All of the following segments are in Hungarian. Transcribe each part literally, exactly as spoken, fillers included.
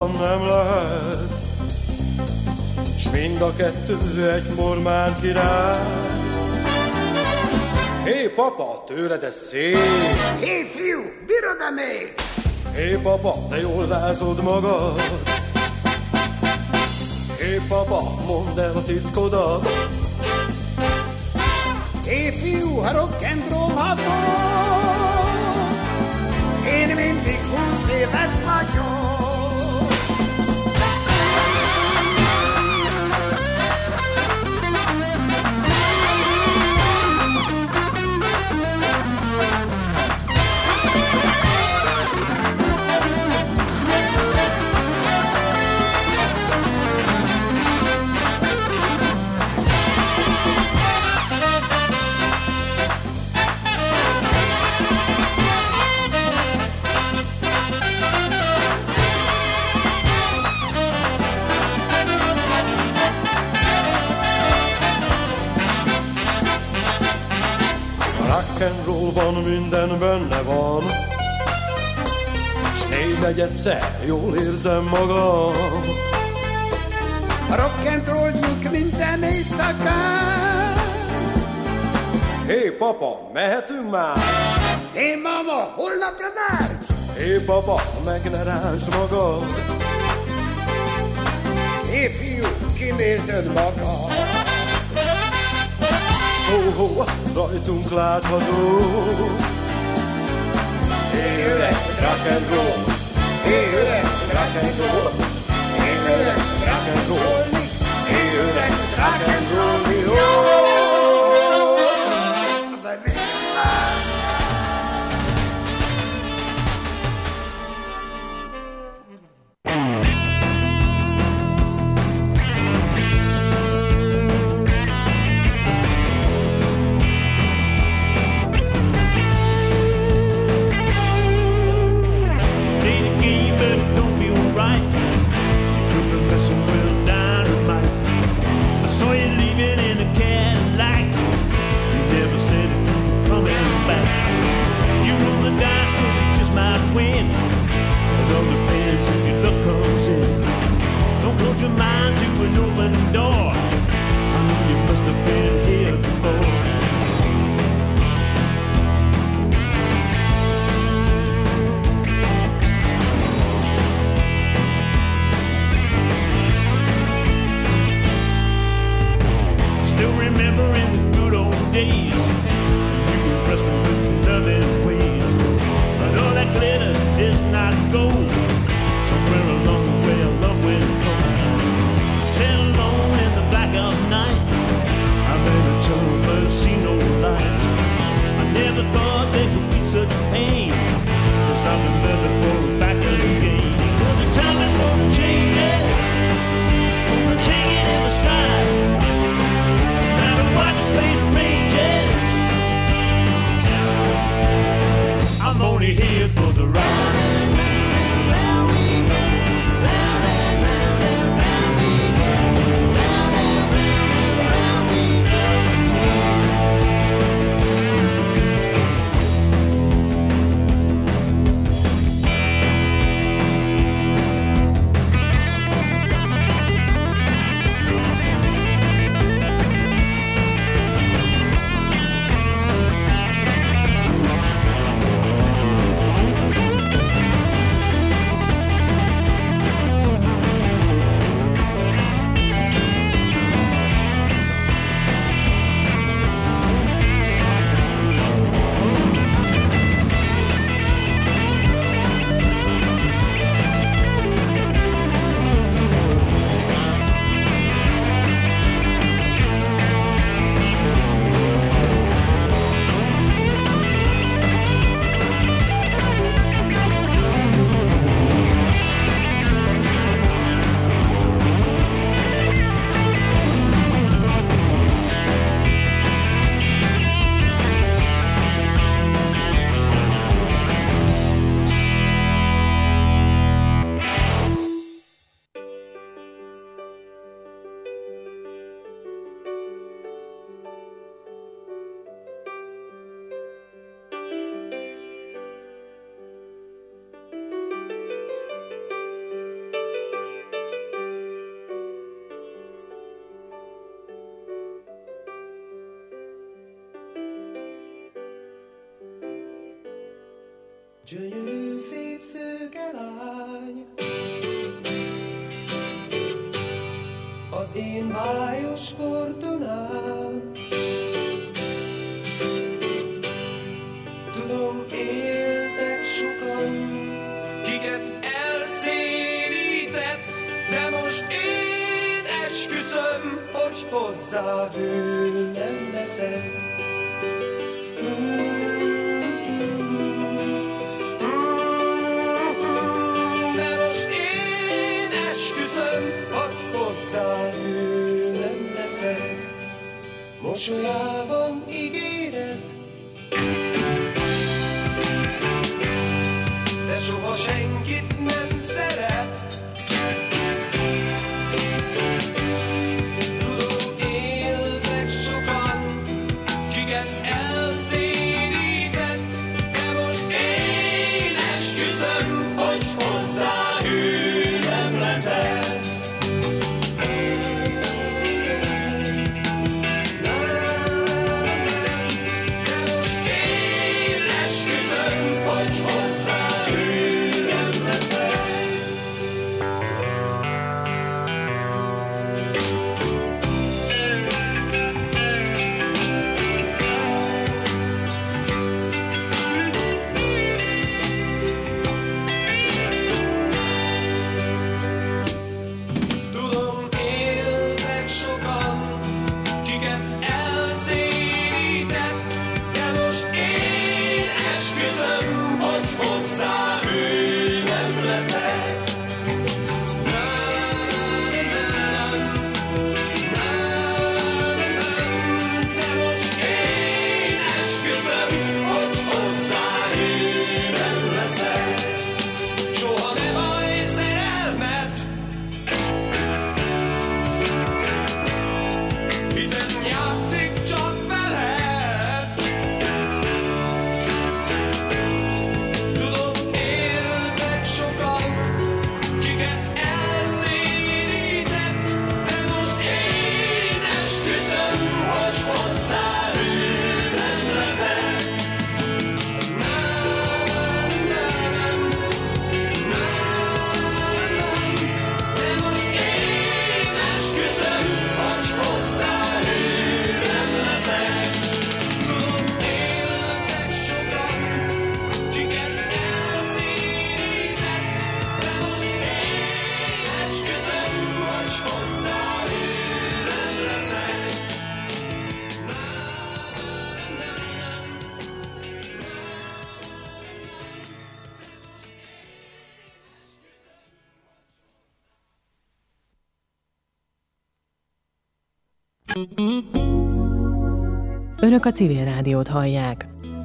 jobban nem lehet, s mind a kettő egyformán király. Hé, papa, tőled ez szép! Hé, fiú, bírod-e még? Hé, papa, de jól rázod magad! Hé, papa, mondd el a titkodat! Hé, fiú, ha rock'n'roll-hatok, én mindig húsz éves vagyok. Rock'n'rollban minden benne van, s négy-negyedszer jól érzem magam. A rock'n'rolljuk minden éjszakán. Hé, papa, mehetünk már? Hé, mama, holnapra már? Hé, papa, meg ne rántsd magad. Hé, fiú, kimélted magad. Ho, ho, rajtunk látható. Hé, öreg, rock'n'roll. Hé, öreg, rock'n'roll. Hé, öreg, rock'n'roll. Hé, öreg, rock'n'roll. Right. Gyönyörű szép szőke lány, az én májos fortunám. Tudom, éltek sokan, kiket elszédített, de most én esküszöm, hogy hozzá ő nem leszek. De most én esküszöm, hogy hozzá ő nem leszek. Mosolyában ígéret, de soha senkit nem szeret. Tudom, éltek sokan, kiket elszédített, de most én esküszöm, hogy hozzá ő nem leszek. Önök a Civil Rádiót hallják.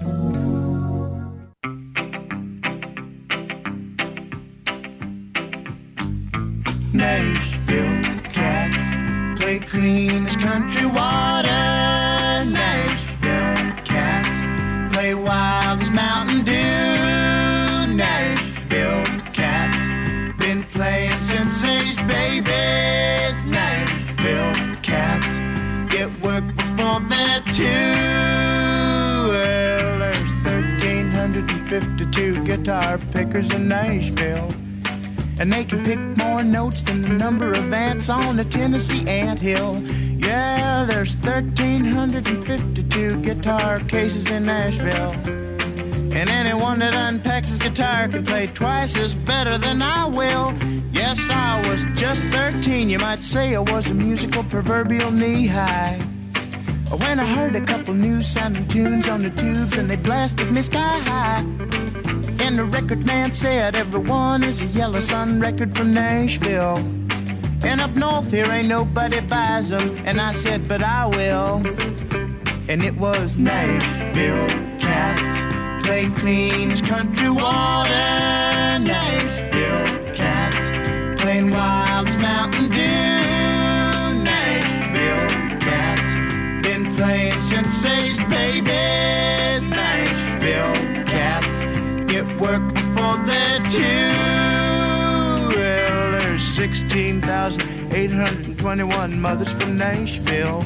Nashville cats play clean as country water. Nashville cats play wild as Mountain Dew. Nashville cats been playing since they's babies. Nashville cats get work before they're two. Well, there's one thousand three hundred fifty-two guitar pickers in Nashville, and they can pick more notes than the number of ants on the Tennessee anthill. Yeah, there's one thousand three hundred fifty-two guitar cases in Nashville, and anyone that unpacks his guitar can play twice as better than I will. Yes, I was just thirteen, you might say I was a musical proverbial knee-high, when I heard a couple new sounding tunes on the tubes and they blasted me sky high. And the record man said everyone is a Yellow Sun record from Nashville, and up north here ain't nobody buys them. And I said, but I will. And it was Nashville cats playing clean as country water. Nashville cats playing wild as Mountain Dew. Nashville cats been playing since they's babies. Nashville cats get work before they're two. Well, there's sixteen thousand eight hundred twenty-one mothers from Nashville.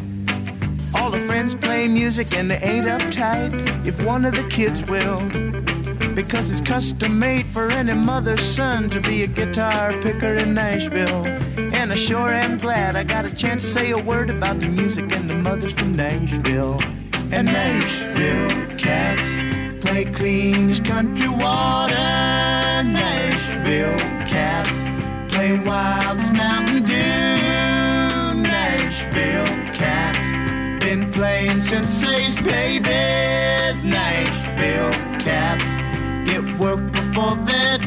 All the friends play music and they ain't uptight if one of the kids will. because it's custom made for any mother's son to be a guitar picker in Nashville. And I sure am glad I got a chance to say a word about the music and the mothers from Nashville. And Nashville cats play clean as country water. Nashville cats play wild as Mountain Dew. Nashville cats been playing since they's babies. Nashville cats get work before they're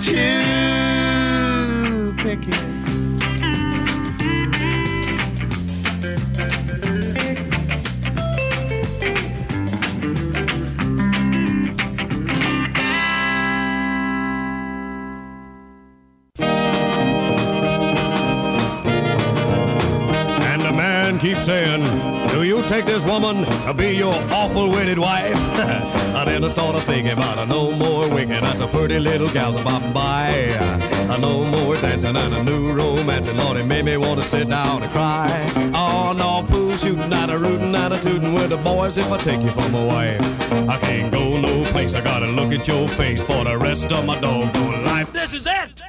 too picky. Keep saying, do you take this woman to be your awful wedded wife? And then I started thinking about uh, no more winking at the pretty little gals a bopping by. Uh, no more dancing and a new romance, and Lord, it made me want to sit down and cry. Oh, no, pool shooting and a rootin' and a tootin' with the boys if I take you for my wife. I can't go no place, I gotta look at your face for the rest of my doggone life. This is it!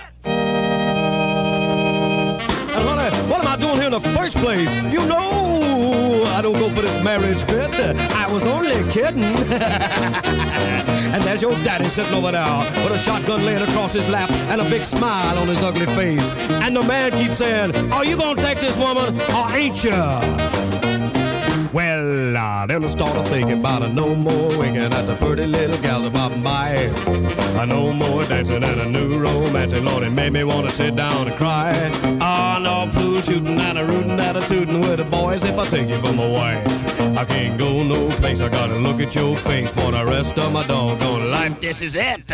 And honey, what am I doing here in the first place? You know I don't go for this marriage bit. I was only kidding. And there's your daddy sitting over there with a shotgun laying across his lap and a big smile on his ugly face. And the man keeps saying, are you gonna take this woman or ain't ya? Well, uh, then I started thinking about a no more winking at the pretty little gals bopping by. A no more dancing and a new romance, and Lord, it made me want to sit down and cry. Ah, oh, no pool shooting and a rootin' and a tootin' with the boys if I take you for my wife. I can't go no place, I gotta look at your face for the rest of my doggone life. This is it.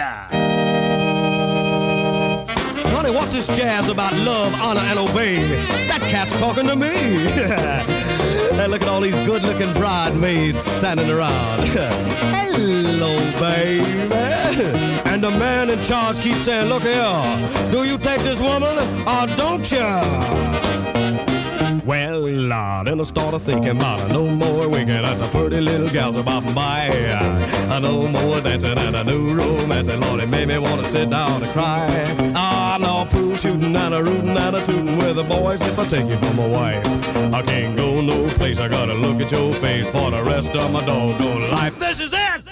Honey, what's this jazz about love, honor, and obey? That cat's talking to me. And look at all these good-looking bridesmaids standing around. Hello, baby. And the man in charge keeps saying, look here, do you take this woman or don't ya? Well, uh, then I started thinking about a no more winking at the pretty little gals a bopping by. A no more dancing and a new romance, and Lord, it made me want to sit down and cry. Ah, no pool shooting and a rootin' and a tootin' with the boys if I take you for my wife. I can't go no place, I gotta look at your face for the rest of my doggone life. This is it!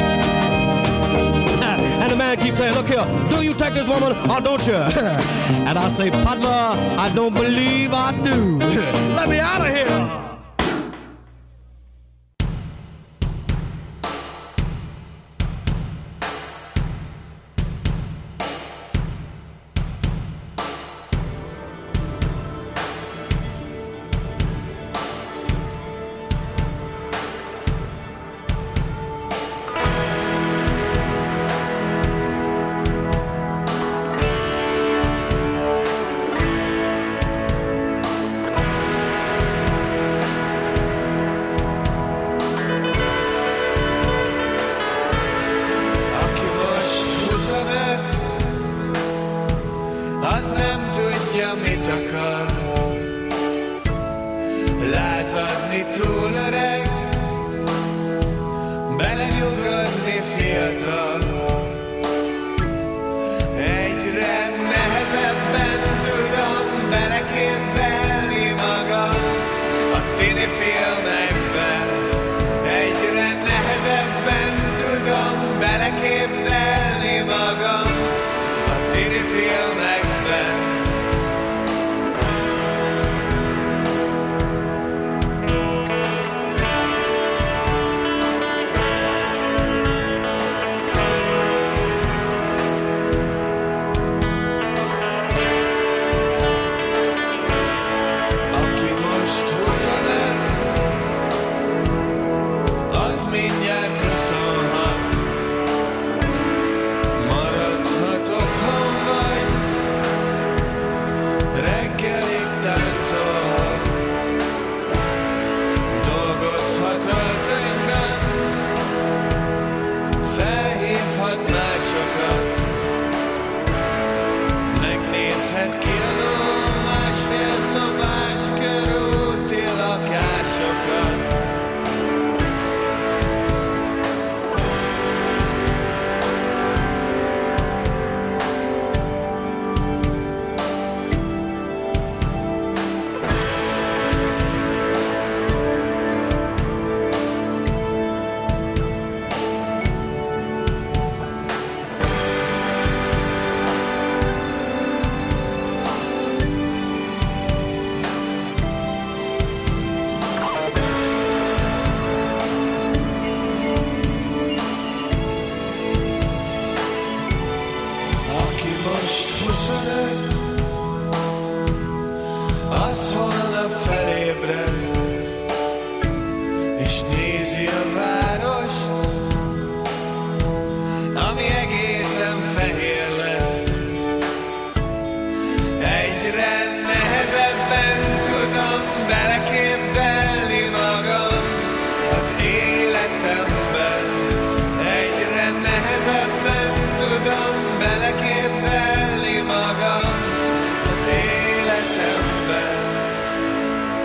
And the man keeps saying, look here, do you take this woman or don't you? And I say, partner, I don't believe I do. Let me out of here. az holnap felébred, és nézi a várost, ami egészen fehér lett. Egyre nehezebben tudom beleképzelni magam az életemben. Egyre nehezebben tudom beleképzelni magam az életemben.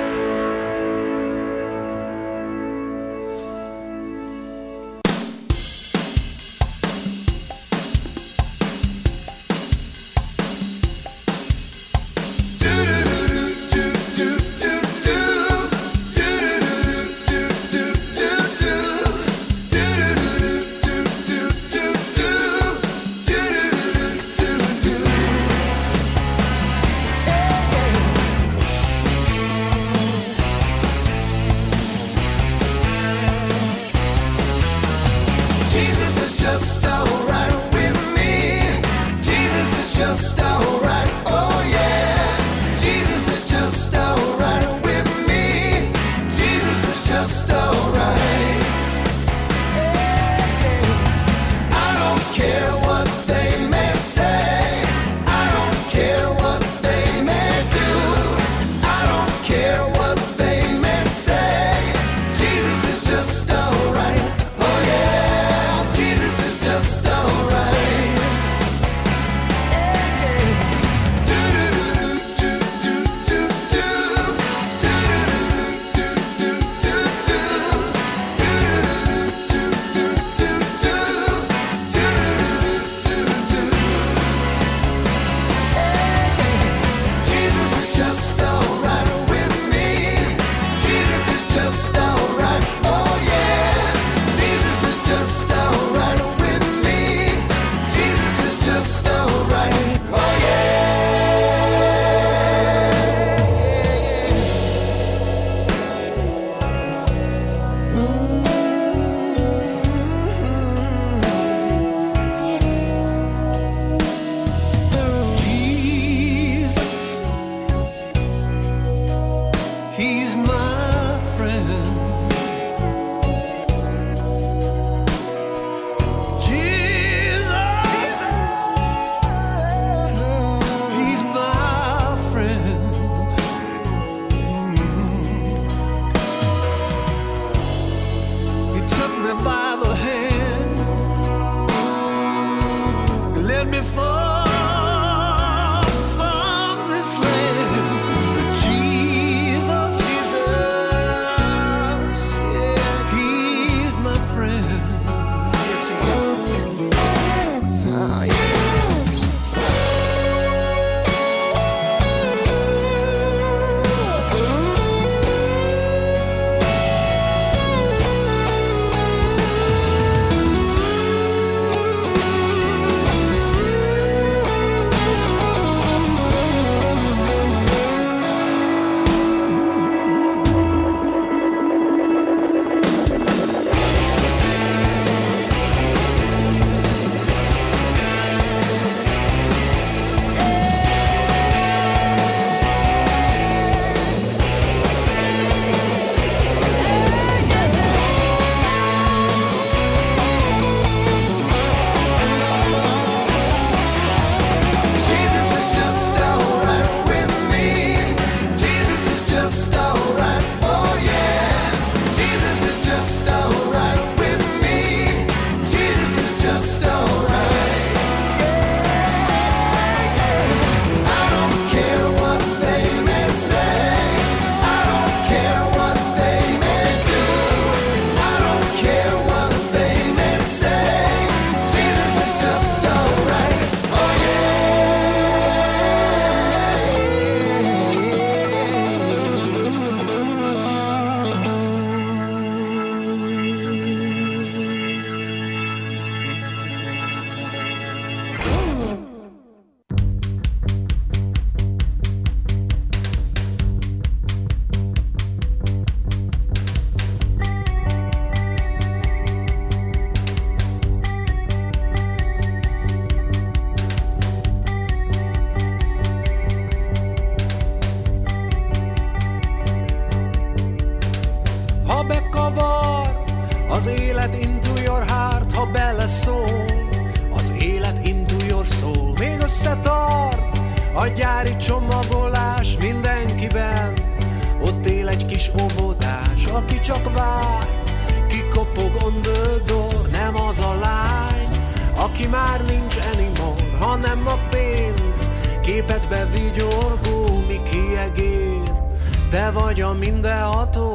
Az élet into your heart, ha beleszól. Az élet into your soul, még összetart. A gyári csomagolás mindenkiben. Ott él egy kis óvodás, aki csak vár. Ki kopog on the door, nem az a lány, aki már nincs anymore, hanem a pénz. Képedbe vigyorgó, mi kiegér, te vagy a mindenható.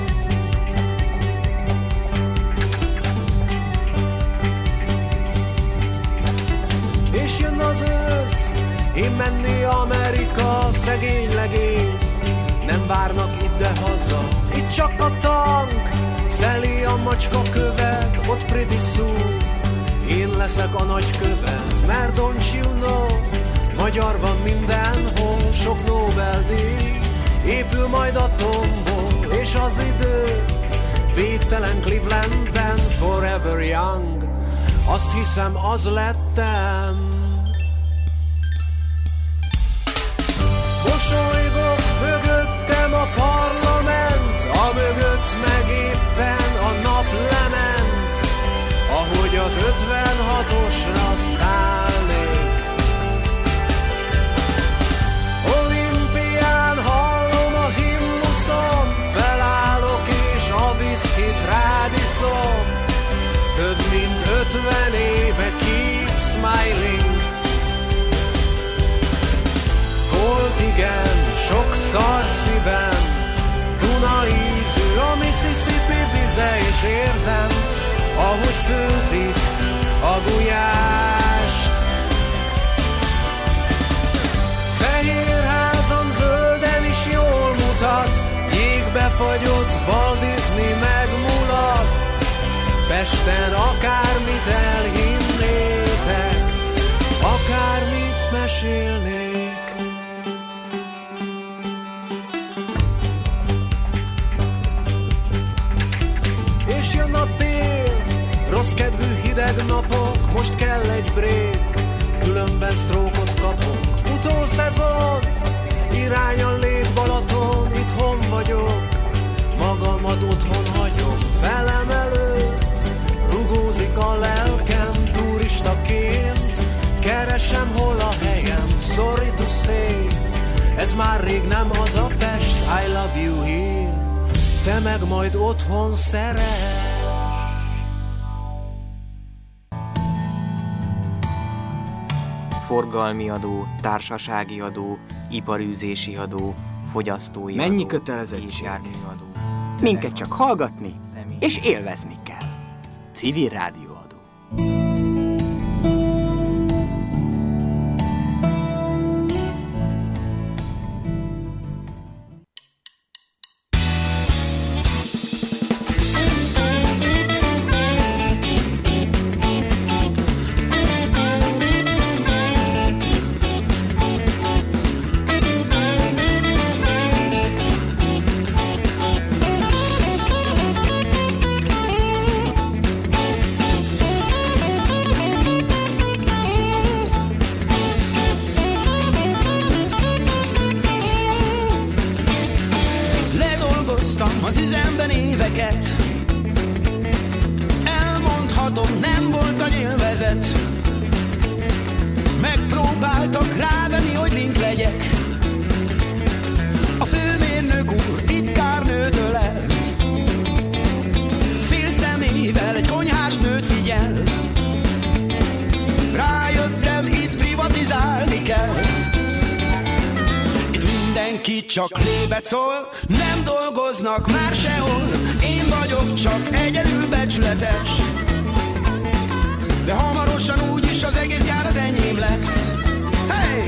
És jön az ősz, én menni Amerika, szegény legény. Nem várnak ide haza, itt csak a tank szeli a macska követ, ott pretty soon én leszek a nagykövet. Mert don't you know, magyar van mindenhol, sok Nobel-díj épül majd a tombol. És az idő végtelen Clevelandben, forever young, azt hiszem az lettem. Mosolygok, mögöttem a parlament, a mögött meg éppen a nap lement, ahogy az ötvenhatosra szállnék. Olimpián hallom a himnuszom, felállok és a viszkit rádiszom. Több mint ötven éve keep smiling. Volt igen, sok szar szívem, Duna ízű a Mississippi vize, és érzem, ahogy főzik a gulyást. Fehér házam zölden is jól mutat, jégbe fagyott Walt Disney megmulat. Pesten akármit elhinnétek, akármit mesélnék. És jön a tél, rossz kedvű hideg napok, most kell egy break, különben sztrókot kapok. Utószezon, irány a lét Balaton, itthon vagyok, magamat otthon hagyom, felemelő, rugózik a lelkem turistaként, keresem hol a helyem, sorry to say, ez már rég nem az a Pest, I love you here, te meg majd otthon szeress. Forgalmi adó, társasági adó, iparűzési adó, fogyasztói Mennyi adó, kötelezettség? járműadó. Minket csak hallgatni és élvezni kell. Civil rádióadó. Az üzemben éveket, elmondhatom, nem volt a nyilvezet. Megpróbáltak rávenni, hogy link legyek. A főmérnök úr titkárnőtől el, fél személyvel egy konyhás nőt figyel. Rájöttem, itt privatizálni kell. Mindenki csak lébet szól, nem dolgoznak már sehol. Én vagyok csak egyedül becsületes, de hamarosan úgyis az egész gyár az enyém lesz. Hey!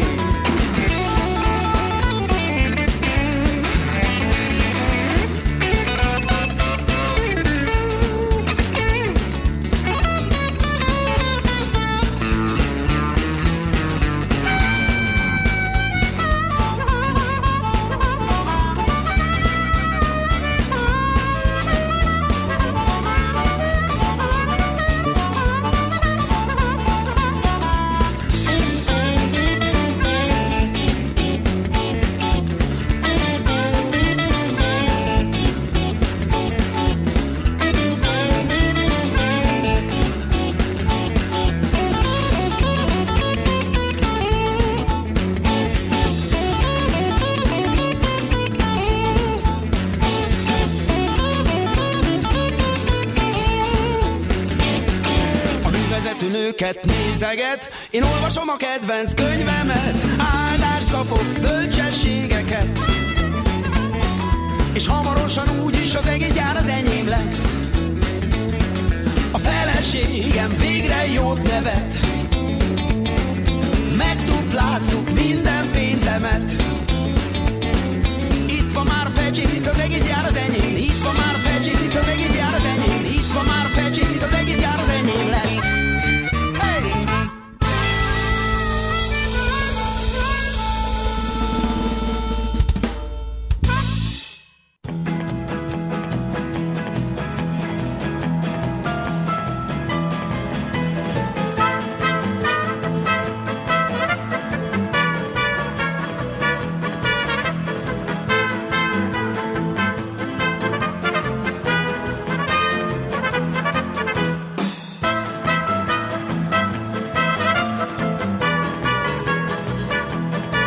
filmeket nézeget, én olvasom a kedvenc könyvemet, áldást kapok, bölcsességeket, és hamarosan úgyis az egész jár az enyém lesz. A feleségem végre jót nevet, megduplázzuk minden